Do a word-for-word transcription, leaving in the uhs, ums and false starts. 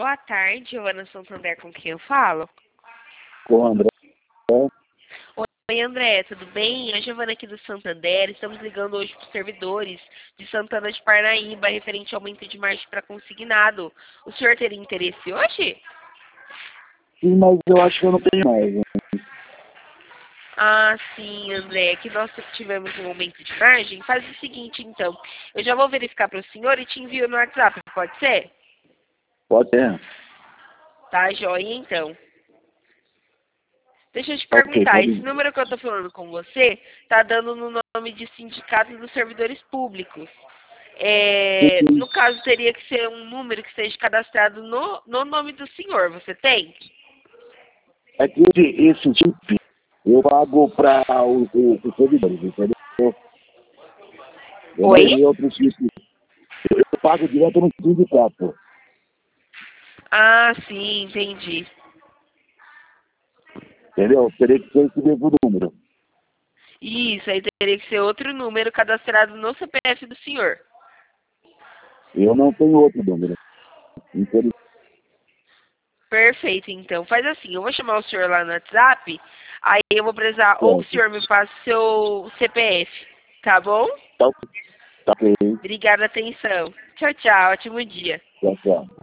Boa tarde, Giovana Santander, com quem eu falo? Com o André. Oi, André, tudo bem? A Giovana aqui do Santander. Estamos ligando hoje para os servidores de Santana de Parnaíba, referente ao aumento de margem para consignado. O senhor teria interesse hoje? Sim, mas eu acho que eu não tenho mais. Né? Ah, sim, André, que nós tivemos um aumento de margem. Faz o seguinte, então. Eu já vou verificar para o senhor e te envio no WhatsApp, pode ser? Pode ser. Tá, joia, então. Deixa eu te Ok, perguntar, pode esse ir. número que eu tô falando com você tá dando no nome de Sindicato dos Servidores Públicos. É, no caso, teria que ser um número que seja cadastrado no, no nome do senhor. Você tem? É que esse, esse tipo eu pago para os servidores, entendeu? Eu não Oi? tenho outro tipo. Eu, eu pago direto no sindicato. Ah, sim, entendi. Entendeu? Teria que ser esse mesmo número. Isso, aí teria que ser outro número cadastrado no C P F do senhor. Eu não tenho outro número. Infelizmente. Perfeito, então. Faz assim, eu vou chamar o senhor lá no WhatsApp, aí eu vou precisar, ou o senhor me passa o seu C P F, tá bom? Tá, tá ok. Obrigada, atenção. Tchau, tchau. Ótimo dia. Tchau, tchau.